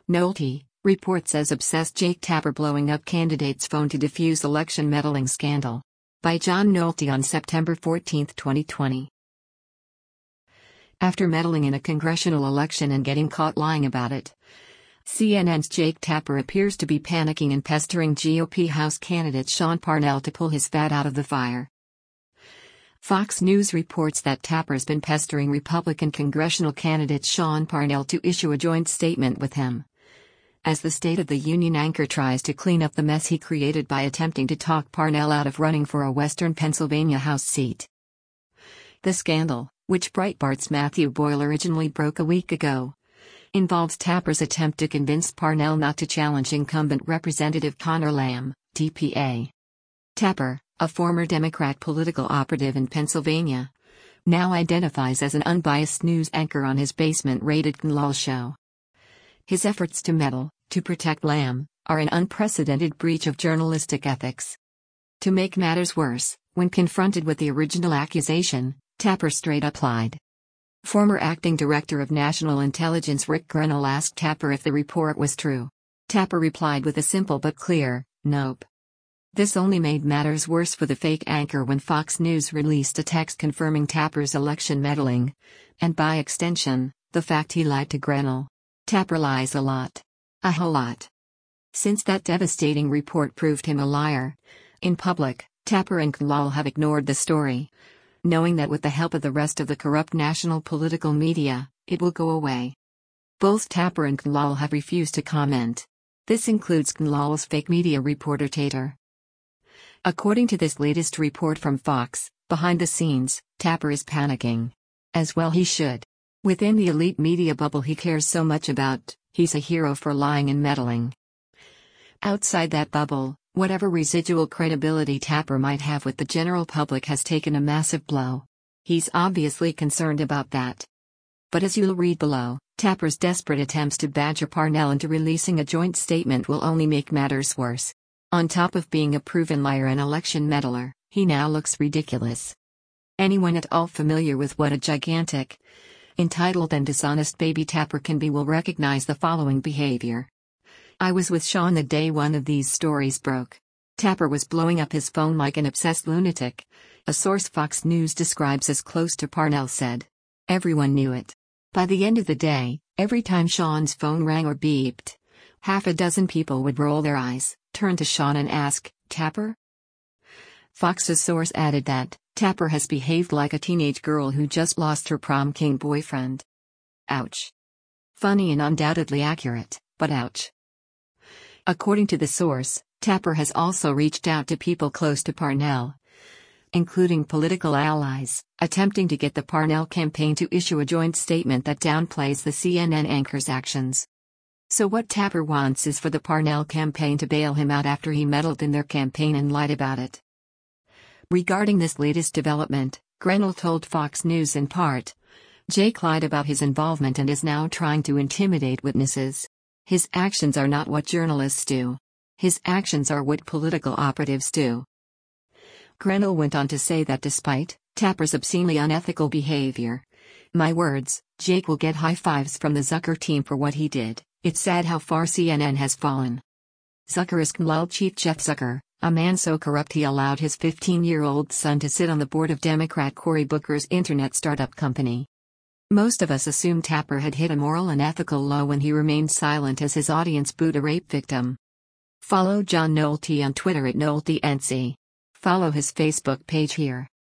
Nolte, report says obsessed Jake Tapper blowing up candidate's phone to defuse election meddling scandal. By John Nolte on September 14, 2020. After meddling in a congressional election and getting caught lying about it, CNN's Jake Tapper appears to be panicking and pestering GOP House candidate Sean Parnell to pull his fat out of the fire. Fox News reports that Tapper's been pestering Republican congressional candidate Sean Parnell to issue a joint statement with him, as the State of the Union anchor tries to clean up the mess he created by attempting to talk Parnell out of running for a Western Pennsylvania House seat. The scandal, which Breitbart's Matthew Boyle originally broke a week ago, involves Tapper's attempt to convince Parnell not to challenge incumbent Representative Conor Lamb, DPA. Tapper, a former Democrat political operative in Pennsylvania, now identifies as an unbiased news anchor on his basement-rated KNLAL show. His efforts to meddle, to protect Lamb, are an unprecedented breach of journalistic ethics. To make matters worse, when confronted with the original accusation, Tapper straight up lied. Former acting director of National Intelligence Rick Grenell asked Tapper if the report was true. Tapper replied with a simple but clear, nope. This only made matters worse for the fake anchor when Fox News released a text confirming Tapper's election meddling, and by extension, the fact he lied to Grenell. Tapper lies a lot. A whole lot. Since that devastating report proved him a liar, in public, Tapper and KNLAL have ignored the story, knowing that with the help of the rest of the corrupt national political media, it will go away. Both Tapper and KNLAL have refused to comment. This includes KNLAL's fake media reporter Tater. According to this latest report from Fox, behind the scenes, Tapper is panicking. As well he should. Within the elite media bubble he cares so much about, he's a hero for lying and meddling. Outside that bubble, whatever residual credibility Tapper might have with the general public has taken a massive blow. He's obviously concerned about that. But as you'll read below, Tapper's desperate attempts to badger Parnell into releasing a joint statement will only make matters worse. On top of being a proven liar and election meddler, he now looks ridiculous. Anyone at all familiar with what a gigantic, entitled and dishonest baby Tapper can be will recognize the following behavior. I was with Sean the day one of these stories broke. Tapper was blowing up his phone like an obsessed lunatic, a source Fox News describes as close to Parnell said. Everyone knew it. By the end of the day, every time Sean's phone rang or beeped, half a dozen people would roll their eyes, turn to Sean and ask, Tapper? Fox's source added that Tapper has behaved like a teenage girl who just lost her prom king boyfriend. Ouch. Funny and undoubtedly accurate, but ouch. According to the source, Tapper has also reached out to people close to Parnell, including political allies, attempting to get the Parnell campaign to issue a joint statement that downplays the CNN anchor's actions. So what Tapper wants is for the Parnell campaign to bail him out after he meddled in their campaign and lied about it. Regarding this latest development, Grenell told Fox News in part, Jake lied about his involvement and is now trying to intimidate witnesses. His actions are not what journalists do. His actions are what political operatives do. Grenell went on to say that despite Tapper's obscenely unethical behavior, my words, Jake will get high fives from the Zucker team for what he did. It's sad how far CNN has fallen. Zucker is KNLAL chief Jeff Zucker, a man so corrupt he allowed his 15-year-old son to sit on the board of Democrat Cory Booker's internet startup company. Most of us assumed Tapper had hit a moral and ethical low when he remained silent as his audience booed a rape victim. Follow John Nolte on Twitter at NolteNC. Follow his Facebook page here.